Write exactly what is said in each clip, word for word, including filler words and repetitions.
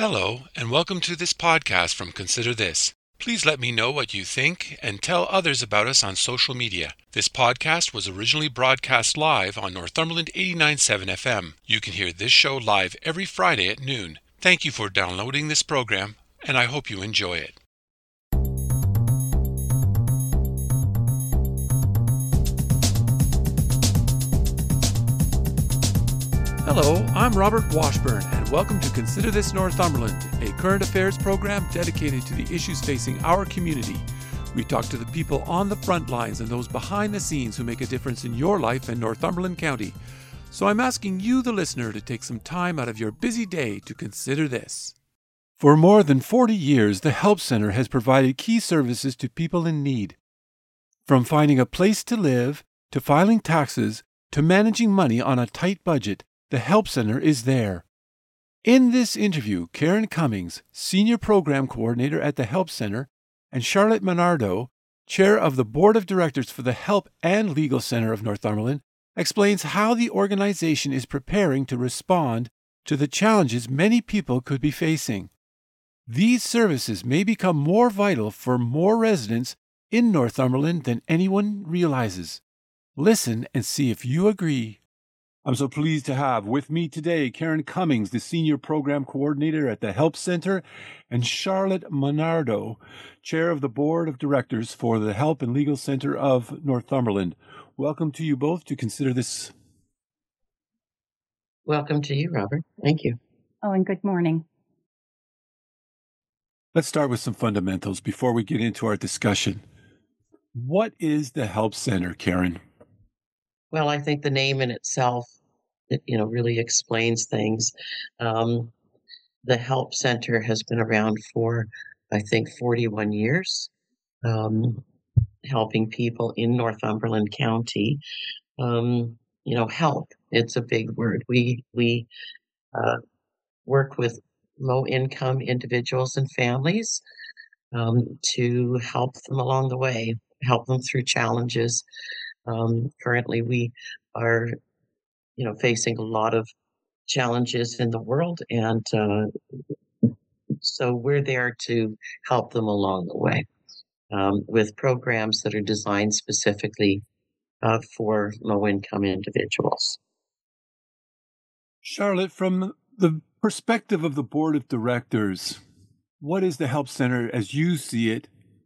Hello, and welcome to this podcast from Consider This. Please let me know what you think and tell others about us on social media. This podcast was originally broadcast live on Northumberland eighty-nine point seven F M. You can hear this show live every Friday at noon. Thank you for downloading this program, and I hope you enjoy it. Hello, I'm Robert Washburn, and welcome to Consider This Northumberland, a current affairs program dedicated to the issues facing our community. We talk to the people on the front lines and those behind the scenes who make a difference in your life in Northumberland County. So I'm asking you, the listener, to take some time out of your busy day to consider this. For more than forty years, the Help Center has provided key services to people in need. From finding a place to live, to filing taxes, to managing money on a tight budget, the Help Center is there. In this interview, Karen Cummings, Senior Program Coordinator at the Help Center, and Charlotte Menardo, Chair of the Board of Directors for the Help and Legal Center of Northumberland, explains how the organization is preparing to respond to the challenges many people could be facing. These services may become more vital for more residents in Northumberland than anyone realizes. Listen and see if you agree. I'm so pleased to have with me today Karen Cummings, the Senior Program Coordinator at the Help Center, and Charlotte Menardo, Chair of the Board of Directors for the Help and Legal Center of Northumberland. Welcome to you both to consider this. Welcome to you, Robert. Thank you. Oh, and good morning. Let's start with some fundamentals before we get into our discussion. What is the Help Center, Karen? Well, I think the name in itself, it, you know, really explains things. Um, the Help Center has been around for, I think, forty-one years, um, helping people in Northumberland County. Um, you know, help. It's a big word. We we uh, work with low-income individuals and families um, to help them along the way, help them through challenges. Um, currently, we are, you know, facing a lot of challenges in the world, and uh, so we're there to help them along the way um, with programs that are designed specifically uh, for low-income individuals. Charlotte, from the perspective of the Board of Directors, what is the Help Center as you see it?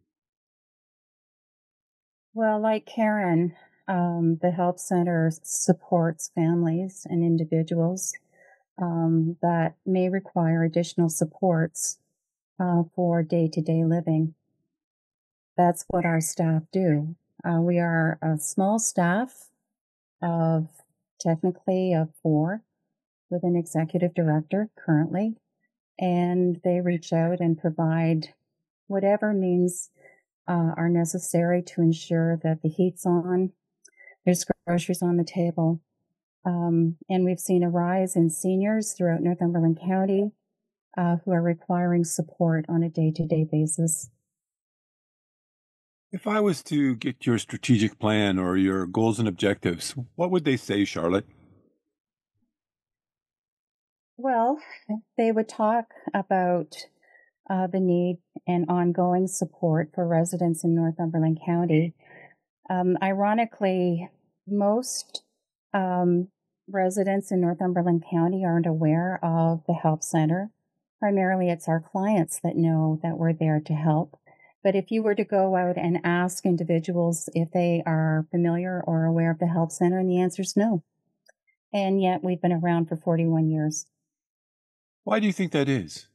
Well, like Karen, um, the Help Center supports families and individuals um, that may require additional supports uh, for day-to-day living. That's what our staff do. Uh, we are a small staff of technically of four with an executive director currently, and they reach out and provide whatever means uh, are necessary to ensure that the heat's on, there's groceries on the table. Um, and we've seen a rise in seniors throughout Northumberland County uh, who are requiring support on a day-to-day basis. If I was to get your strategic plan or your goals and objectives, what would they say, Charlotte? Well, they would talk about uh, the need and ongoing support for residents in Northumberland County. Um, ironically, most um, residents in Northumberland County aren't aware of the Help Center. Primarily, it's our clients that know that we're there to help. But if you were to go out and ask individuals if they are familiar or aware of the Help Center, and the answer is no. And yet we've been around for forty-one years. Why do you think that is?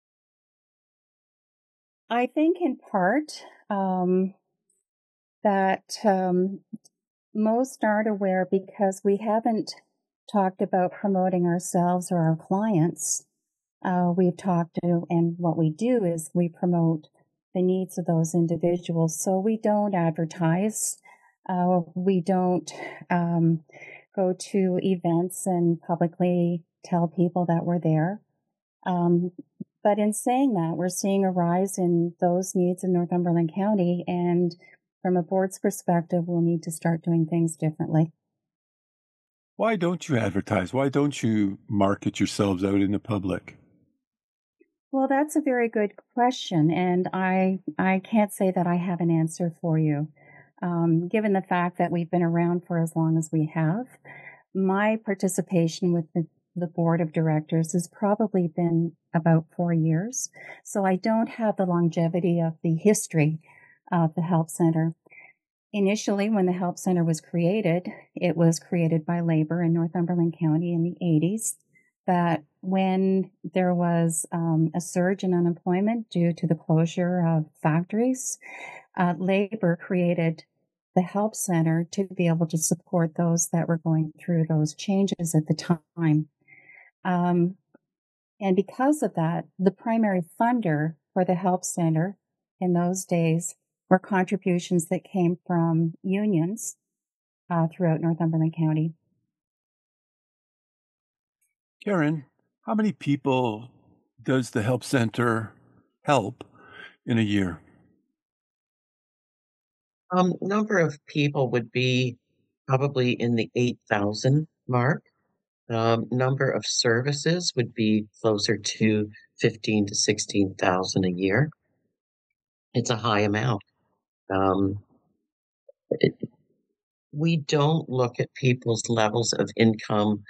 I think in part um, that um, most aren't aware because we haven't talked about promoting ourselves or our clients. Uh, we've talked to, and what we do is we promote the needs of those individuals. So we don't advertise. Uh, we don't um, go to events and publicly tell people that we're there. Um, but in saying that, we're seeing a rise in those needs in Northumberland County, and from a board's perspective, we'll need to start doing things differently. Why don't you advertise? Why don't you market yourselves out in the public? Well, that's a very good question, and I I can't say that I have an answer for you. Um, given the fact that we've been around for as long as we have, my participation with the, the board of directors has probably been about four years. So I don't have the longevity of the history of the Help Center. Initially, when the Help Center was created, it was created by labor in Northumberland County in the eighties. But when there was um, a surge in unemployment due to the closure of factories, uh, labor created the Help Center to be able to support those that were going through those changes at the time. Um, and because of that, the primary funder for the Help Center in those days were contributions that came from unions uh, throughout Northumberland County. Karen, how many people does the Help Center help in a year? Um, number of people would be probably in the eight thousand mark. Um, number of services would be closer to fifteen to sixteen thousand a year. It's a high amount. Um, it, we don't look at people's levels of income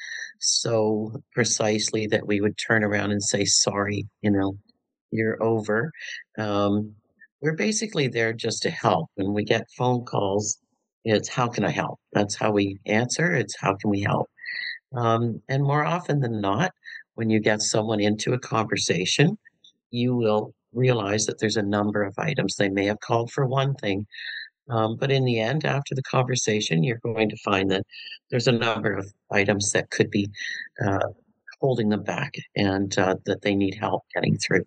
so precisely that we would turn around and say, sorry, you know, you're over. Um, we're basically there just to help. When we get phone calls, it's how can I help? That's how we answer. It's how can we help? Um, and more often than not, when you get someone into a conversation, you will realize that there's a number of items. They may have called for one thing, um, but in the end, after the conversation, you're going to find that there's a number of items that could be uh, holding them back and uh, that they need help getting through.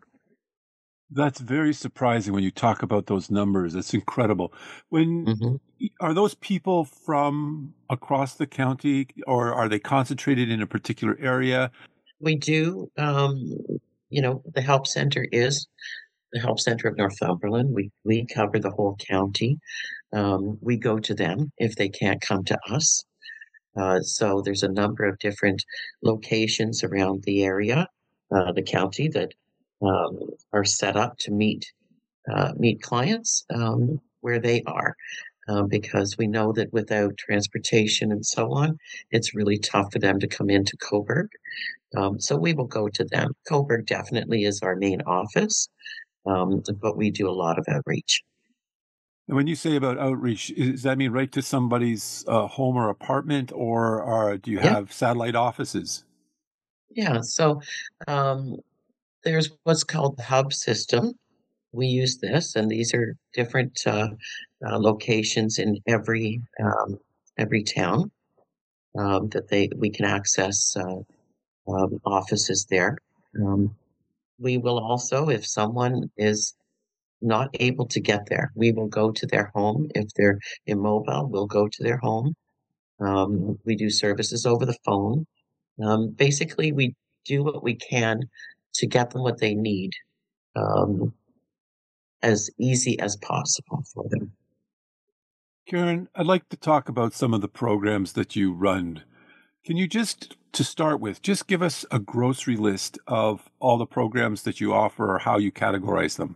That's very surprising when you talk about those numbers. It's incredible. When hmm are those people from across the county, or are they concentrated in a particular area? We do, um, you know, the Help Center is the Help Center of Northumberland. We we cover the whole county. Um, we go to them if they can't come to us. Uh, so there's a number of different locations around the area, uh, the county that um, are set up to meet uh, meet clients um, where they are. Um, because we know that without transportation and so on, it's really tough for them to come into Coburg. Um, so we will go to them. Coburg definitely is our main office, um, but we do a lot of outreach. And when you say about outreach, does that mean right to somebody's uh, home or apartment, or are, do you Yeah, have satellite offices? yeah. So um, there's what's called the hub system. We use this, and these are different uh, uh, locations in every um, every town um, that they we can access uh, um, offices there. Um, we will also, if someone is not able to get there, we will go to their home. If they're immobile, we'll go to their home. Um, we do services over the phone. Um, basically, we do what we can to get them what they need um, as easy as possible for them. Karen, I'd like to talk about some of the programs that you run. Can you just, to start with, just give us a grocery list of all the programs that you offer or how you categorize them?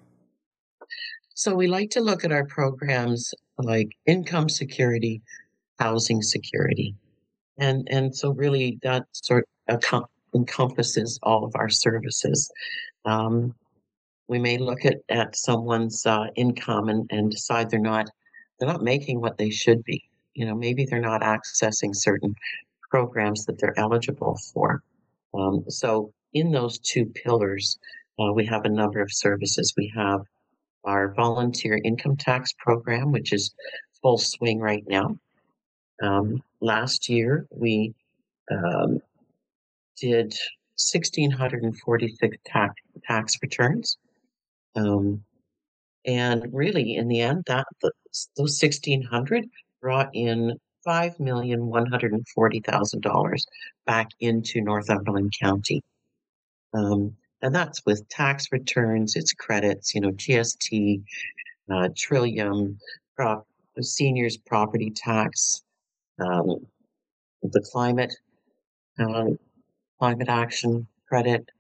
So we like to look at our programs like income security, housing security, and and so really that sort of com- encompasses all of our services. Um, we may look at, at someone's uh, income and, and decide they're not they're not making what they should be. You know, maybe they're not accessing certain programs that they're eligible for. Um, so in those two pillars, uh, we have a number of services. We have our volunteer income tax program, which is full swing right now. Um, last year, we um, did one thousand six hundred forty-six tax, tax returns. Um, and really, in the end, that the, those sixteen hundred brought in five million one hundred forty thousand dollars back into Northumberland County. Um, and that's with tax returns, its credits, you know, G S T, uh, Trillium, prop, seniors property tax, um, the climate, uh, climate action credit.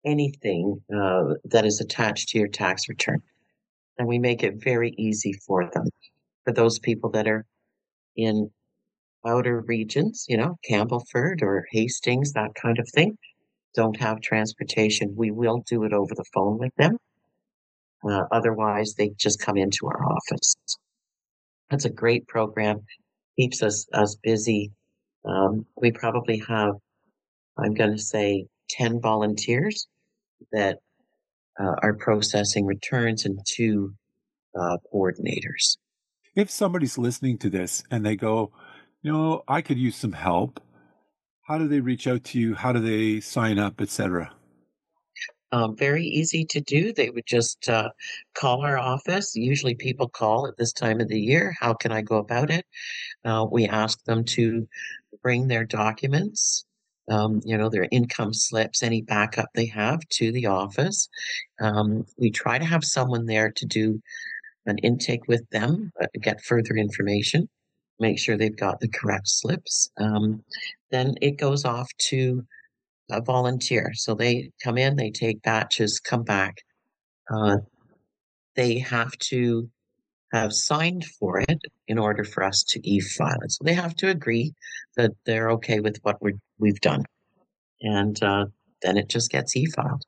anything uh, that is attached to your tax return. And we make it very easy for them. For those people that are in outer regions, you know, Campbellford or Hastings, that kind of thing, don't have transportation, we will do it over the phone with them. Uh, otherwise, they just come into our office. That's a great program, keeps us, us busy. Um, we probably have, I'm going to say, ten volunteers that uh, are processing returns and two uh, coordinators. If somebody's listening to this and they go, you know, I could use some help, how do they reach out to you? How do they sign up, et cetera? Um, very easy to do. They would just uh, call our office. Usually people call at this time of the year. How can I go about it? Uh, we ask them to bring their documents, um, you know, their income slips, any backup they have to the office. Um, we try to have someone there to do an intake with them, uh, get further information, make sure they've got the correct slips. Um, then it goes off to a volunteer. So they come in, they take batches, come back. Uh, they have to have signed for it in order for us to e-file it. So they have to agree that they're okay with what we're, we've done. And uh, then it just gets e-filed.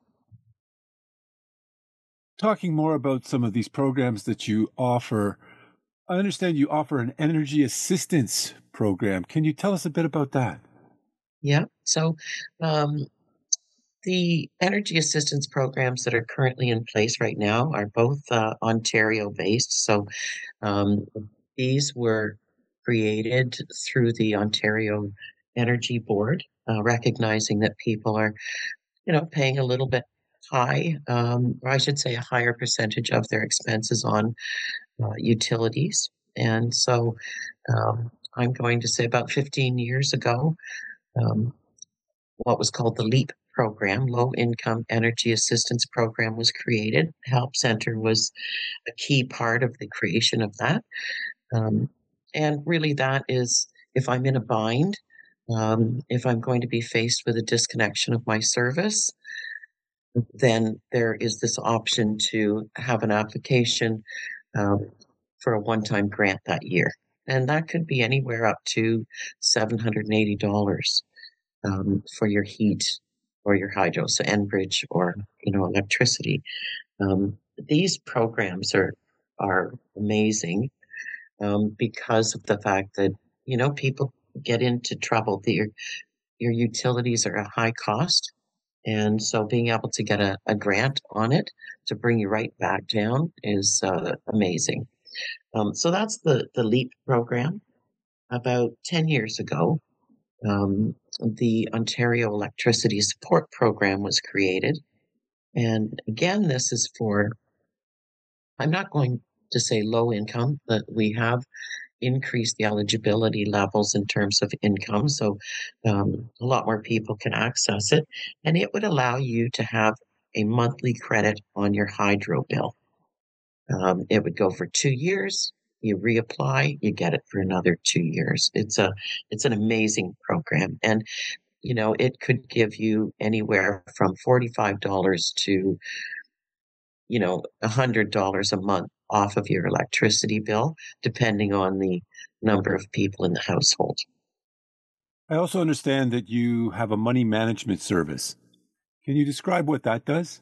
Talking more about some of these programs that you offer, I understand you offer an energy assistance program. Can you tell us a bit about that? Yeah. So um, the energy assistance programs that are currently in place right now are both uh, Ontario based. So um, these were created through the Ontario Energy Board, uh, recognizing that people are, you know, paying a little bit high, um, or I should say a higher percentage of their expenses on uh, utilities. And so um, I'm going to say about fifteen years ago, um, what was called the LEAP program, Low Income Energy Assistance Program, was created. Help Center was a key part of the creation of that. Um, and really, that is if I'm in a bind, um, if I'm going to be faced with a disconnection of my service, then there is this option to have an application um, for a one time grant that year. And that could be anywhere up to seven hundred eighty dollars um, for your heat or your hydro, so Enbridge or you know electricity. Um, these programs are are amazing um, because of the fact that you know people get into trouble. Your your utilities are a high cost, and so being able to get a, a grant on it to bring you right back down is uh, amazing. Um, so that's the the LEAP program. About ten years ago, um, the Ontario Electricity Support Program was created. And again, this is for, I'm not going to say low income, but we have increased the eligibility levels in terms of income. So um, a lot more people can access it. And it would allow you to have a monthly credit on your hydro bill. Um, it would go for two years. You reapply, you get it for another two years. It's a, it's an amazing program, and you know it could give you anywhere from forty-five dollars to you know a hundred dollars a month off of your electricity bill, depending on the number of people in the household. I also understand that you have a money management service. Can you describe what that does?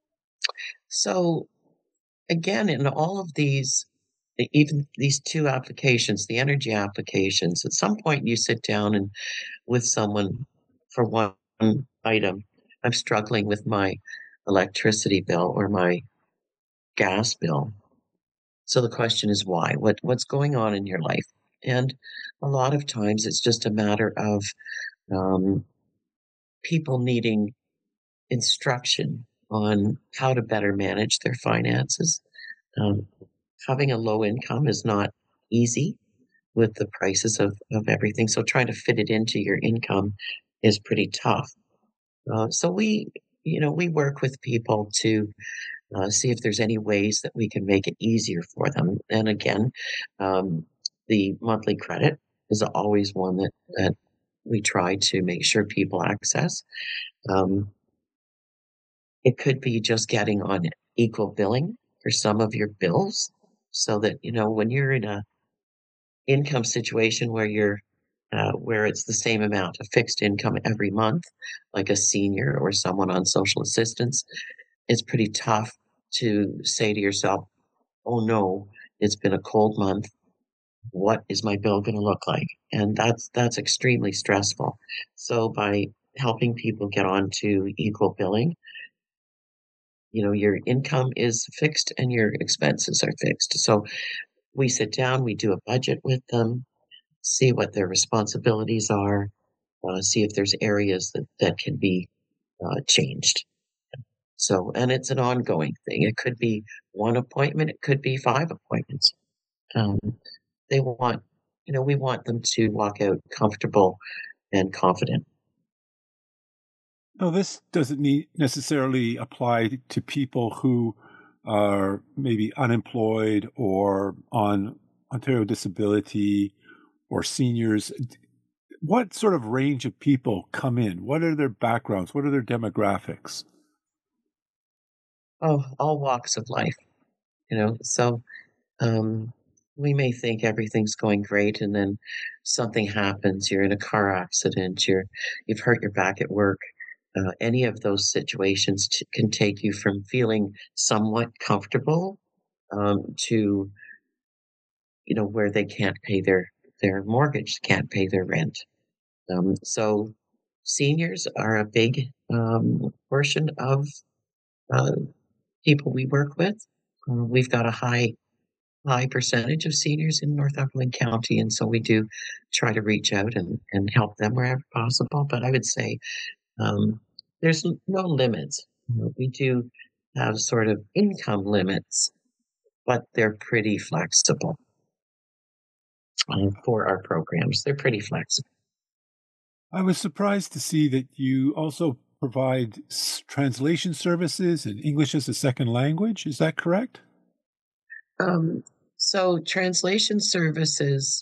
So again, in all of these, e- even these two applications, the energy applications, at some point you sit down and with someone for one item. I'm struggling with my electricity bill or my gas bill. So the question is why? What what's going on in your life? And a lot of times it's just a matter of um, people needing instruction on how to better manage their finances. Um, Having a low income is not easy with the prices of, of everything. So trying to fit it into your income is pretty tough. Uh, so we, you know, we work with people to uh, see if there's any ways that we can make it easier for them. And again, um, the monthly credit is always one that, that we try to make sure people access. Um, It could be just getting on equal billing for some of your bills so that, you know, when you're in a income situation where you're uh, where it's the same amount of fixed income every month, like a senior or someone on social assistance, it's pretty tough to say to yourself, oh no, it's been a cold month. What is my bill going to look like? And that's that's extremely stressful. So by helping people get onto equal billing, you know, your income is fixed and your expenses are fixed. So we sit down, we do a budget with them, see what their responsibilities are, uh, see if there's areas that, that can be uh, changed. So, and it's an ongoing thing. It could be one appointment, it could be five appointments. Um, they want, you know, we want them to walk out comfortable and confident. No, this doesn't need necessarily apply to people who are maybe unemployed or on Ontario disability or seniors. What sort of range of people come in? What are their backgrounds? What are their demographics? Oh, all walks of life, you know. So um, we may think everything's going great, and then something happens. You're in a car accident. You're you've hurt your back at work. Uh, any of those situations t- can take you from feeling somewhat comfortable um, to, you know, where they can't pay their their mortgage, can't pay their rent. Um, so seniors are a big um, portion of uh, people we work with. Uh, we've got a high high percentage of seniors in Northumberland County, and so we do try to reach out and, and help them wherever possible. But I would say um, there's no limits. You know, we do have sort of income limits, but they're pretty flexible uh, for our programs. They're pretty flexible. I was surprised to see that you also provide s- translation services in English as a second language. Is that correct? Um, so translation services,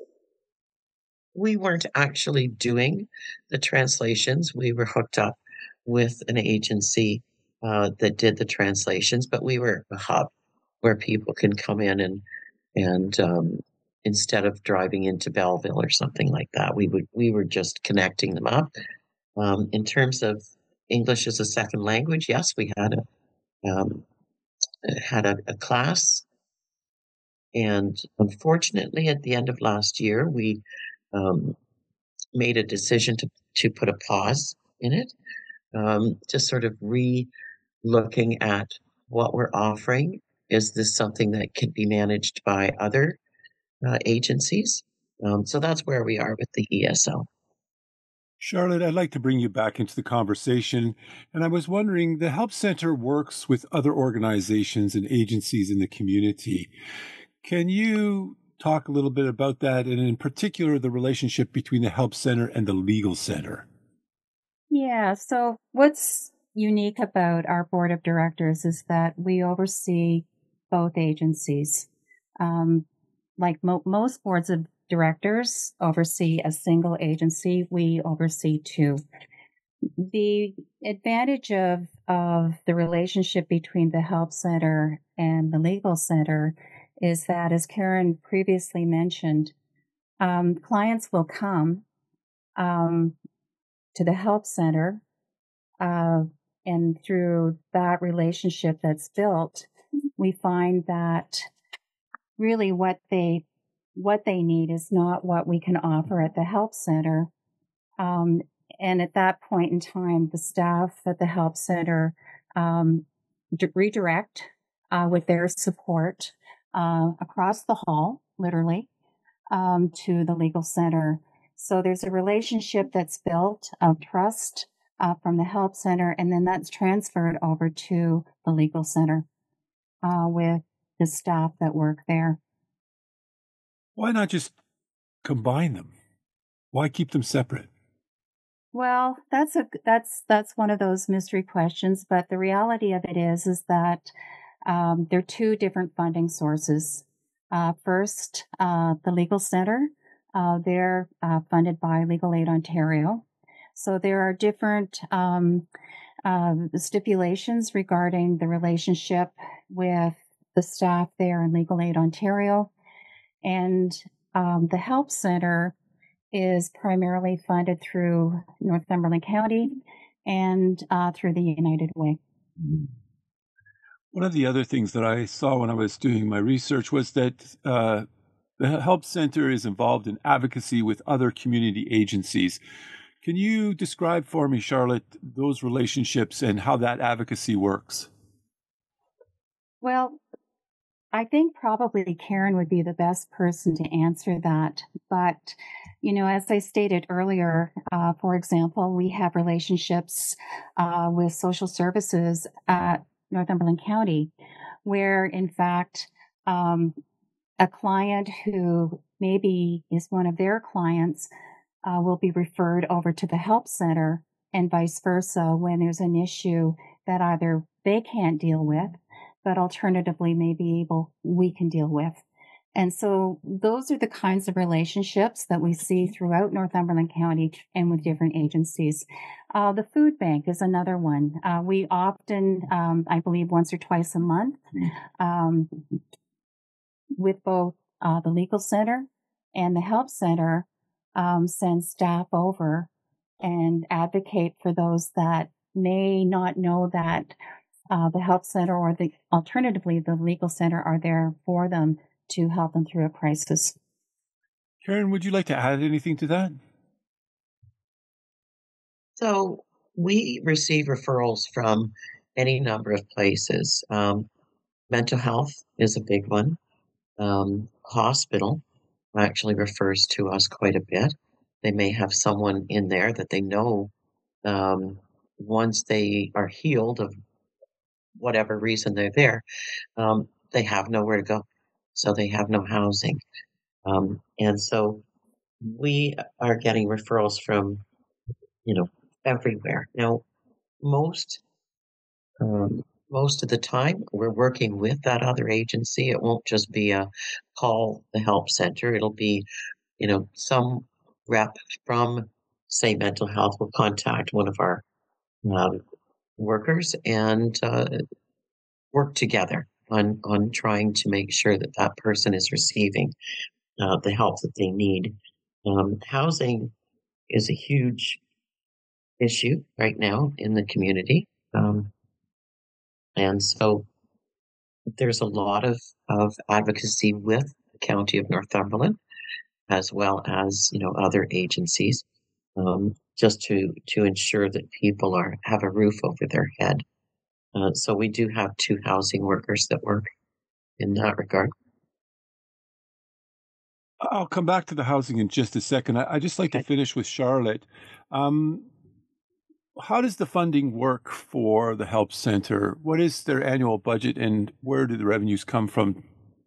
we weren't actually doing the translations. We were hooked up with an agency uh, that did the translations, but we were a hub where people can come in and and um, instead of driving into Belleville or something like that, we would we were just connecting them up. Um, in terms of English as a second language, yes, we had a um, had a, a class, and unfortunately, at the end of last year, we um, made a decision to to put a pause in it, um, just sort of re looking at what we're offering. Is this something that can be managed by other uh, agencies? Um, so that's where we are with the E S L. Charlotte, I'd like to bring you back into the conversation. And I was wondering, the Help Center works with other organizations and agencies in the community. Can you talk a little bit about that, and in particular, the relationship between the Help Center and the Legal Center? Yeah, so what's unique about our board of directors is that we oversee both agencies. Um, like mo- most boards of directors oversee a single agency, we oversee two. The advantage of, of the relationship between the Help Center and the Legal Center is that, as Karen previously mentioned, um, clients will come um, to the Help Center, uh, and through that relationship that's built, we find that really what they what they need is not what we can offer at the Help Center. Um, and at that point in time, the staff at the Help Center um, d- redirect uh, with their support uh, across the hall, literally, um, to the Legal Center. So there's a relationship that's built of trust uh, from the Help Center, and then that's transferred over to the Legal Center uh, with the staff that work there. Why not just combine them? Why keep them separate? Well, that's a that's that's one of those mystery questions, but the reality of it is is that um, there are two different funding sources. Uh, first, uh, the Legal Center, uh, they're uh, funded by Legal Aid Ontario. So there are different um, um, stipulations regarding the relationship with the staff there in Legal Aid Ontario. And um, the Help Center is primarily funded through Northumberland County and uh, through the United Way. One of the other things that I saw when I was doing my research was that uh, the Help Center is involved in advocacy with other community agencies. Can you describe for me, Charlotte, those relationships and how that advocacy works? Well, I think probably Karen would be the best person to answer that. But, you know, as I stated earlier, uh, for example, we have relationships uh, with social services at Northumberland County, where in fact, um, a client who maybe is one of their clients uh, will be referred over to the Help Center and vice versa when there's an issue that either they can't deal with, but alternatively may be able, we can deal with. And so those are the kinds of relationships that we see throughout Northumberland County and with different agencies. Uh, the food bank is another one. Uh, we often, um, I believe once or twice a month, um, with both uh, the Legal Center and the Help Center, um, send staff over and advocate for those that may not know that uh, the Help Center or the alternatively the Legal Center are there for them to help them through a crisis. Karen, would you like to add anything to that? So we receive referrals from any number of places. Um, mental health is a big one. Um, hospital actually refers to us quite a bit. They may have someone in there that they know um, once they are healed of whatever reason they're there, um, they have nowhere to go. So they have no housing. Um, and so we are getting referrals from, you know, everywhere. Now, most um, most of the time, we're working with that other agency. It won't just be a call the help center. It'll be, you know, some rep from, say, mental health will contact one of our um, workers and uh, work together on on trying to make sure that that person is receiving uh, the help that they need. Um, housing is a huge issue right now in the community. Um, and so there's a lot of, of advocacy with the County of Northumberland, as well as, you know, other agencies, um, just to, to ensure that people are have a roof over their head. Uh, so we do have two housing workers that work in that regard. I'll come back to the housing in just a second. I, I just like to Okay. finish with Charlotte. Um, how does the funding work for the Help Center? What is their annual budget and where do the revenues come from?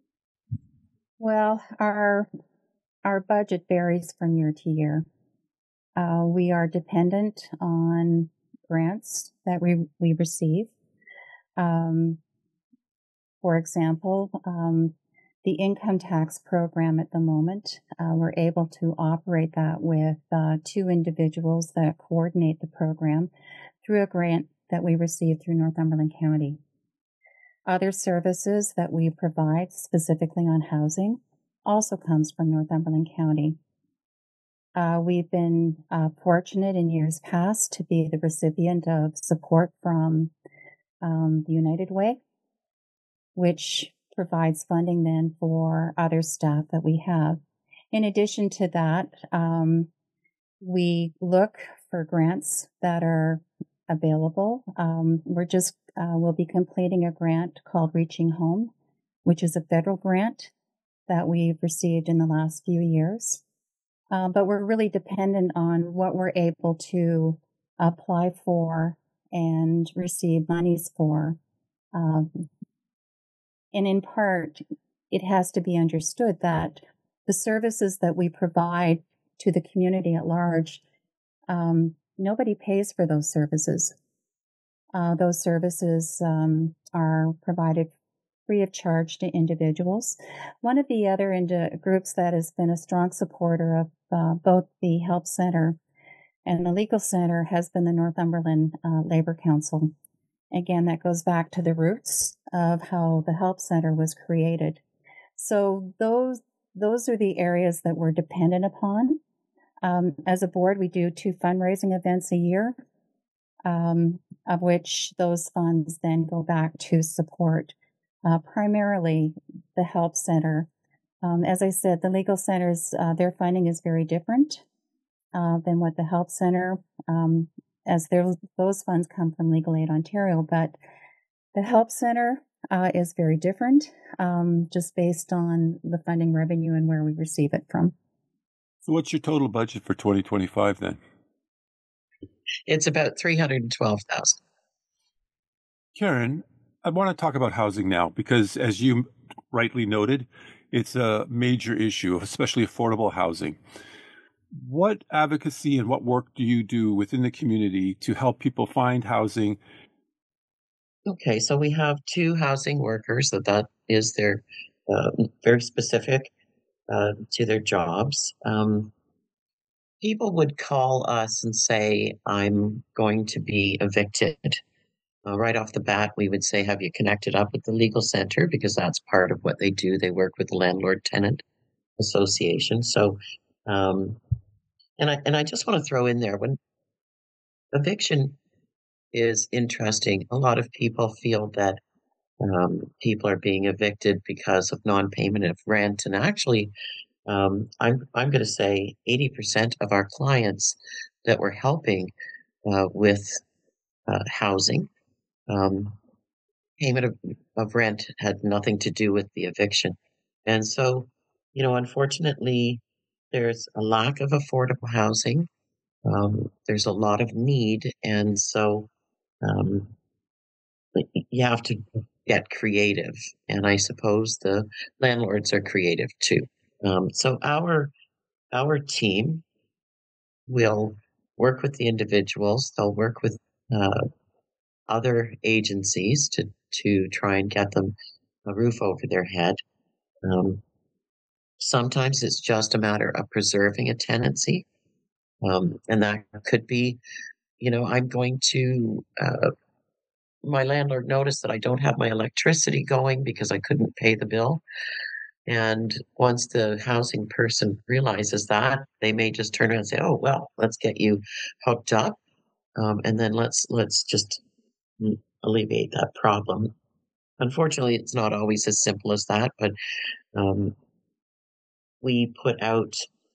Well, our our budget varies from year to year. Uh, we are dependent on grants that we we receive. Um, for example, um, the income tax program at the moment, uh, we're able to operate that with uh, two individuals that coordinate the program through a grant that we received through Northumberland County. Other services that we provide specifically on housing also comes from Northumberland County. Uh, we've been uh, fortunate in years past to be the recipient of support from um, the United Way, which provides funding then for other staff that we have. In addition to that, um, we look for grants that are available. Um, we're just, uh, we'll be completing a grant called Reaching Home, which is a federal grant that we've received in the last few years. Uh, but we're really dependent on what we're able to apply for and receive monies for. Um, and in part, it has to be understood that the services that we provide to the community at large, um, nobody pays for those services. Uh, those services um, are provided free of charge to individuals. One of the other ind- groups that has been a strong supporter of uh, both the Help Center And the Legal Center has been the Northumberland uh, Labor Council. Again, that goes back to the roots of how the Help Center was created. So those those are the areas that we're dependent upon. Um, as a board, we do two fundraising events a year, um, of which those funds then go back to support uh, primarily the Help Center. Um, as I said, the Legal Centers, uh, their funding is very different uh, than what the Help Center, um, as those funds come from Legal Aid Ontario, but the Help Center uh, is very different, um, just based on the funding revenue and where we receive it from. So what's your total budget for twenty twenty-five then? It's about three hundred twelve thousand dollars. Karen, I want to talk about housing now because, as you rightly noted, it's a major issue, especially affordable housing. What advocacy and what work do you do within the community to help people find housing? Okay, so we have two housing workers that that is their uh, very specific uh, to their jobs. Um, people would call us and say, I'm going to be evicted. Uh, right off the bat, we would say, have you connected up with the Legal Center? Because that's part of what they do. They work with the Landlord-Tenant Association. So, um, and I and I just want to throw in there, when eviction is interesting, a lot of people feel that um, people are being evicted because of non-payment of rent, and actually, um, I'm I'm going to say eighty percent of our clients that we're helping uh, with uh, housing, um, payment of, of rent had nothing to do with the eviction. And so, you know, unfortunately, there's a lack of affordable housing. Um, there's a lot of need. And so um, you have to get creative. And I suppose the landlords are creative too. Um, so our our team will work with the individuals. They'll work with uh, other agencies to to try and get them a roof over their head. Um, sometimes it's just a matter of preserving a tenancy, um, and that could be, you know, I'm going to. Uh, my landlord noticed that I don't have my electricity going because I couldn't pay the bill. And once the housing person realizes that, they may just turn around and say, "Oh, well, let's get you hooked up, um, and then let's let's just alleviate that problem." Unfortunately, it's not always as simple as that, but um, we put out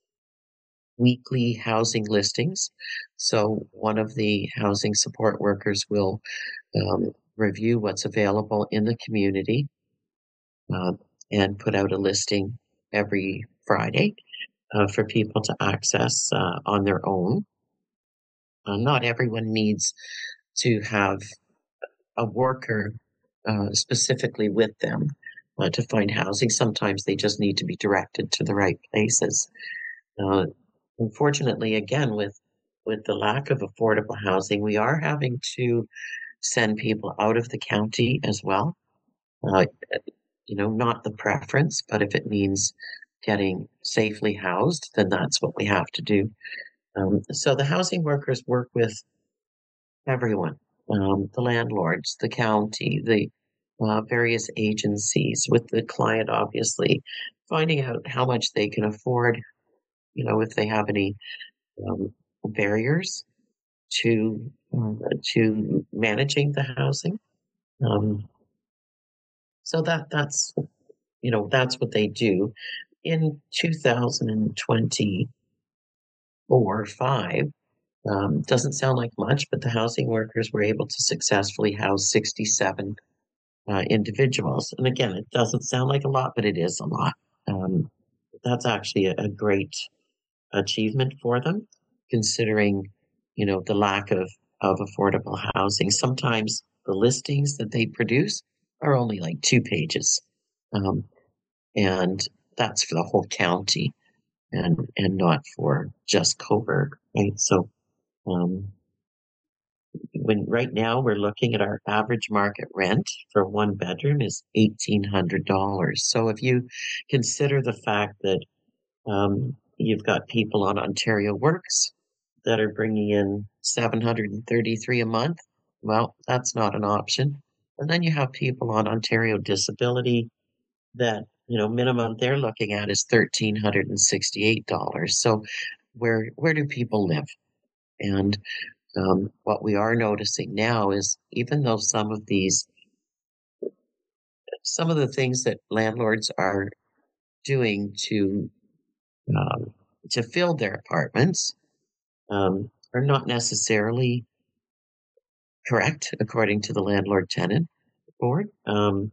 weekly housing listings. So one of the housing support workers will um, review what's available in the community uh, and put out a listing every Friday uh, for people to access uh, on their own. Uh, not everyone needs to have a worker uh, specifically with them uh, to find housing. Sometimes they just need to be directed to the right places. Uh, unfortunately, again, with with the lack of affordable housing, we are having to send people out of the county as well. Uh, you know, not the preference, but if it means getting safely housed, then that's what we have to do. Um, so the housing workers work with everyone, um, the landlords, the county, the uh, various agencies, with the client, obviously, finding out how much they can afford, you know, if they have any um, barriers to uh, to managing the housing. Um, so that that's you know that's what they do. In two thousand twenty-four or five, um, doesn't sound like much, but the housing workers were able to successfully house sixty-seven uh, individuals. And again, it doesn't sound like a lot, but it is a lot. Um, that's actually a, a great achievement for them, considering, you know, the lack of, of affordable housing. Sometimes the listings that they produce are only like two pages. Um, and that's for the whole county and, and not for just Cobourg, right? So, um, when right now we're looking at our average market rent for one bedroom is eighteen hundred dollars. So if you consider the fact that um, you've got people on Ontario Works that are bringing in seven hundred thirty-three a month. Well, that's not an option. And then you have people on Ontario disability that, you know, minimum they're looking at is one thousand three hundred sixty-eight dollars. So where where do people live? And um, what we are noticing now is even though some of these some of the things that landlords are doing to um, to fill their apartments um, are not necessarily correct according to the landlord tenant board. Um,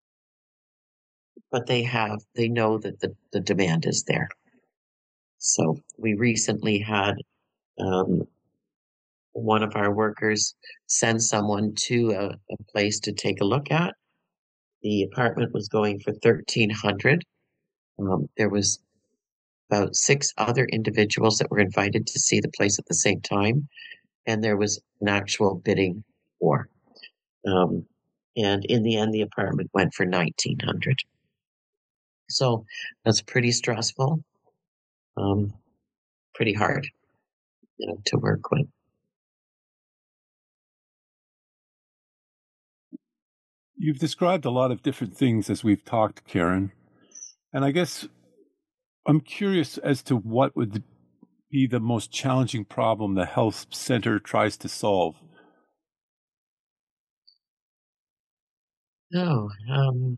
but they have they know that the, the demand is there. So we recently had um, one of our workers send someone to a, a place to take a look at. The apartment was going for thirteen hundred. Um, there was about six other individuals that were invited to see the place at the same time, and there was an actual bidding war. Um, and in the end, the apartment went for nineteen hundred. So that's pretty stressful, um, pretty hard, you know, to work with. You've described a lot of different things as we've talked, Karen. And I guess I'm curious as to what would be the most challenging problem the health center tries to solve. No, um,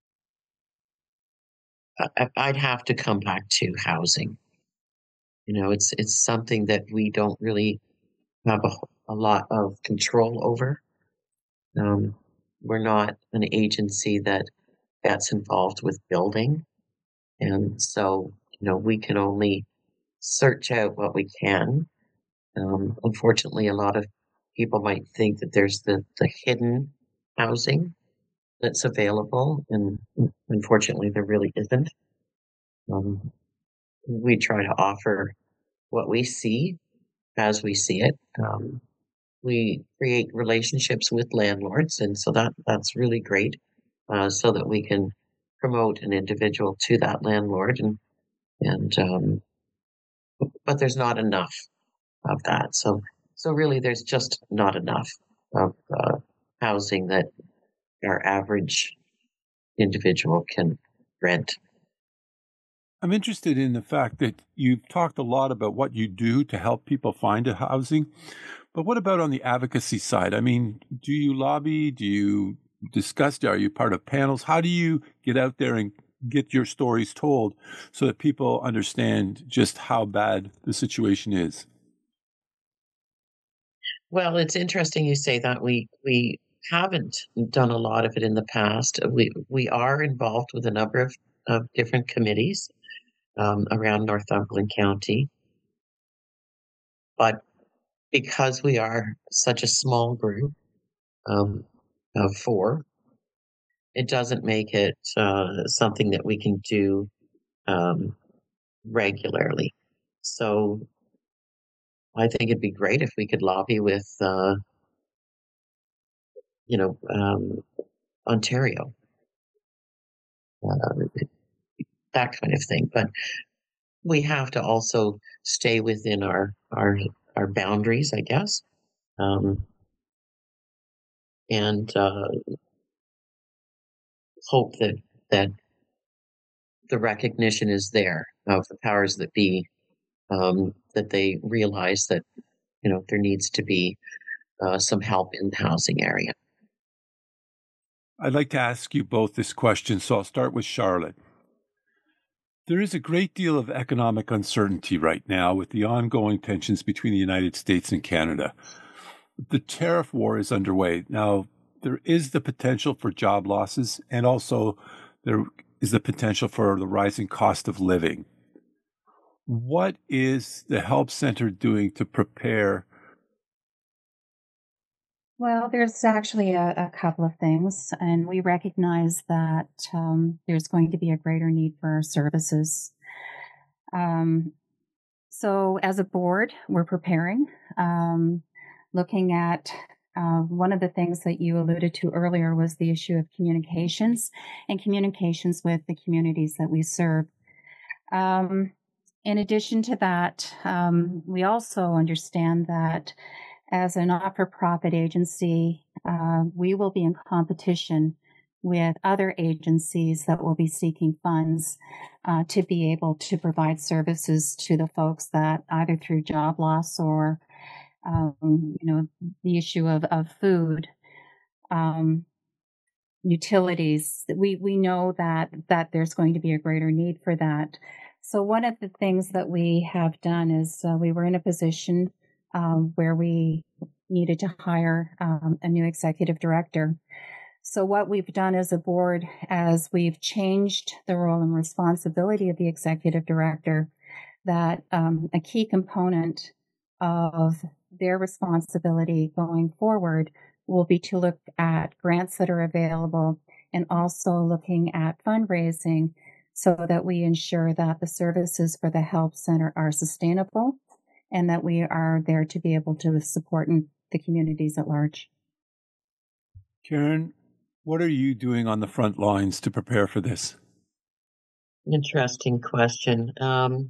I, I'd have to come back to housing. You know, it's it's something that we don't really have a, a lot of control over. Um, we're not an agency that gets involved with building, and so you know we can only search out what we can. Um, unfortunately, a lot of people might think that there's the the hidden housing that's available, and unfortunately, there really isn't. Um, we try to offer what we see as we see it. Um, we create relationships with landlords, and so that that's really great, uh, so that we can promote an individual to that landlord, and and um, but there's not enough of that. So so really, there's just not enough of uh, housing that our average individual can rent. I'm interested in the fact that you've talked a lot about what you do to help people find a housing, but what about on the advocacy side? I mean, do you lobby? Do you discuss? Are you part of panels? How do you get out there and get your stories told so that people understand just how bad the situation is? Well, it's interesting you say that. We we haven't done a lot of it in the past. We we are involved with a number of, of different committees um, around Northumberland County, but because we are such a small group um, of four, it doesn't make it uh, something that we can do um, regularly. So I think it'd be great if we could lobby with, uh, you know, um, Ontario, uh, that kind of thing. But we have to also stay within our our our boundaries, I guess, um, and uh, hope that that the recognition is there of the powers that be, um, that they realize that you know there needs to be uh, some help in the housing area. I'd like to ask you both this question, so I'll start with Charlotte. There is a great deal of economic uncertainty right now with the ongoing tensions between the United States and Canada. The tariff war is underway. Now, there is the potential for job losses, and also there is the potential for the rising cost of living. What is the Help Center doing to prepare? Well, there's actually a, a couple of things, and we recognize that um, there's going to be a greater need for our services. Um, so, as a board, we're preparing, um, looking at uh, one of the things that you alluded to earlier was the issue of communications and communications with the communities that we serve. Um, In addition to that, um, we also understand that as a not-for-profit agency, uh, we will be in competition with other agencies that will be seeking funds uh, to be able to provide services to the folks that either through job loss or, um, you know, the issue of, of food, um, utilities. We we know that that there's going to be a greater need for that. So one of the things that we have done is uh, we were in a position um, where we needed to hire um, a new executive director. So what we've done as a board, as we've changed the role and responsibility of the executive director, that um, a key component of their responsibility going forward will be to look at grants that are available and also looking at fundraising so that we ensure that the services for the Help Center are sustainable and that we are there to be able to support the communities at large. Karen, what are you doing on the front lines to prepare for this? Interesting question. Um,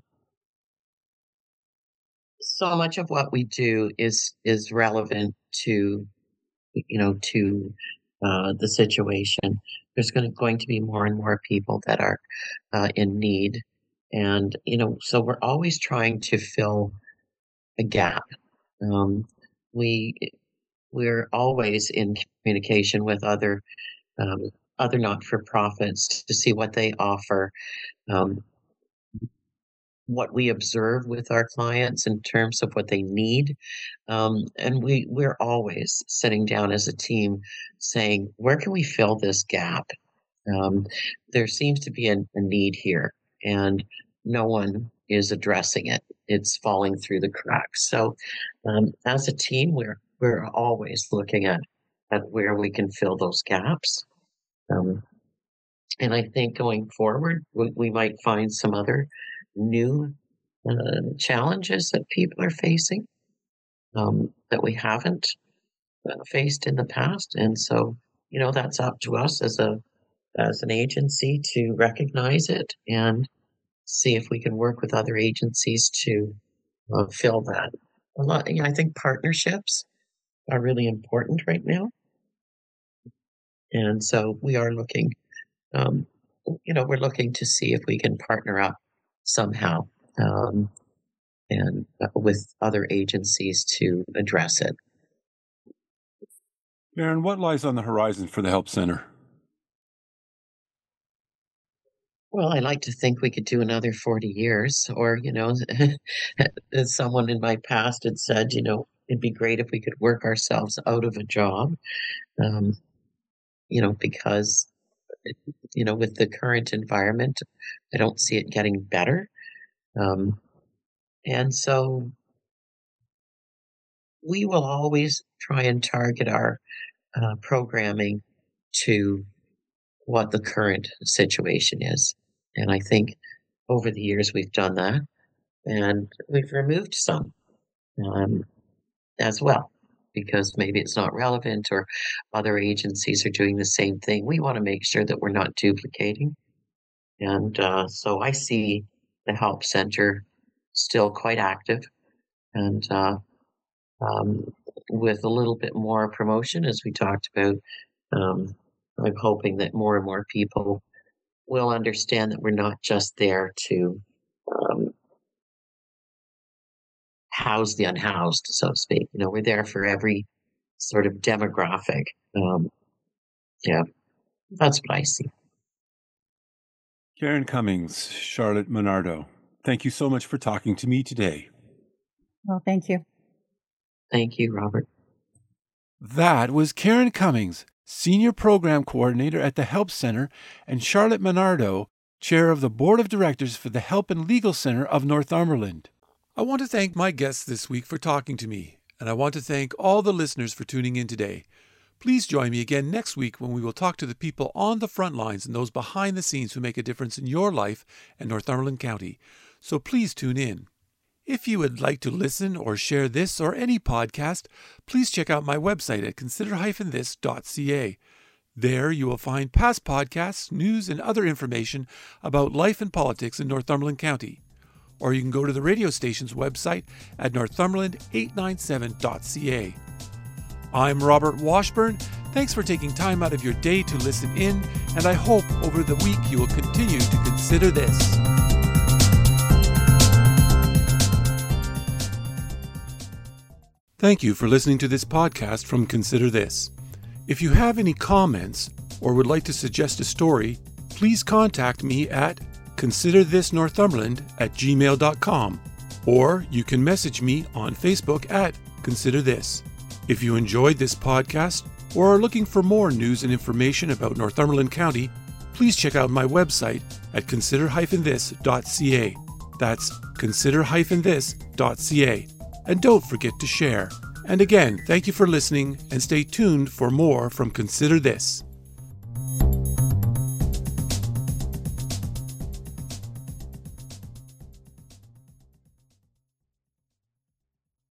so much of what we do is is relevant to, you know, to uh, the situation. There's going to, going to be more and more people that are uh, in need, and you know, so we're always trying to fill a gap. Um, we we're always in communication with other um, other not-for-profits to see what they offer, um, what we observe with our clients in terms of what they need. Um, and we, we're always sitting down as a team saying, where can we fill this gap? Um, there seems to be a, a need here, and no one is addressing it. It's falling through the cracks. So um, as a team, we're, we're always looking at, at where we can fill those gaps. Um, and I think going forward, we, we might find some other new uh, challenges that people are facing um, that we haven't uh, faced in the past. And so, you know, that's up to us as a as an agency to recognize it and see if we can work with other agencies to uh, fill that. A lot, you know, I think partnerships are really important right now. And so we are looking, um, you know, we're looking to see if we can partner up somehow um, and uh, with other agencies to address it. Karen, what lies on the horizon for the Help Center? Well, I like to think we could do another forty years, or, you know, as someone in my past had said, you know, it'd be great if we could work ourselves out of a job, um, you know, because, you know, with the current environment, I don't see it getting better. Um, and so we will always try and target our uh, programming to what the current situation is. And I think over the years we've done that, and we've removed some um, as well, because maybe it's not relevant or other agencies are doing the same thing. We want to make sure that we're not duplicating. And uh, so I see the Help Center still quite active, and uh, um, with a little bit more promotion, as we talked about. Um, I'm hoping that more and more people will understand that we're not just there to um, house the unhoused, so to speak. You know, we're there for every sort of demographic. Um, yeah, that's what I see. Karen Cummings, Charlotte Menardo, thank you so much for talking to me today. Well, thank you. Thank you, Robert. That was Karen Cummings, Senior Program Coordinator at the Help Center, and Charlotte Menardo, Chair of the Board of Directors for the Help and Legal Center of Northumberland. I want to thank my guests this week for talking to me, and I want to thank all the listeners for tuning in today. Please join me again next week when we will talk to the people on the front lines and those behind the scenes who make a difference in your life and Northumberland County. So please tune in. If you would like to listen or share this or any podcast, please check out my website at consider dash this dot c a. There you will find past podcasts, news, and other information about life and politics in Northumberland County. or you can go to the radio station's website at northumberland eight ninety-seven dot c a. I'm Robert Washburn. Thanks for taking time out of your day to listen in, and I hope over the week you will continue to consider this. Thank you for listening to this podcast from Consider This. If you have any comments or would like to suggest a story, please contact me at considerthisnorthumberland at gmail dot com, or you can message me on Facebook at Consider This. If you enjoyed this podcast or are looking for more news and information about Northumberland County, please check out my website at consider dash this dot c a. That's consider dash this dot c a. And don't forget to share. And again, thank you for listening, and stay tuned for more from Consider This.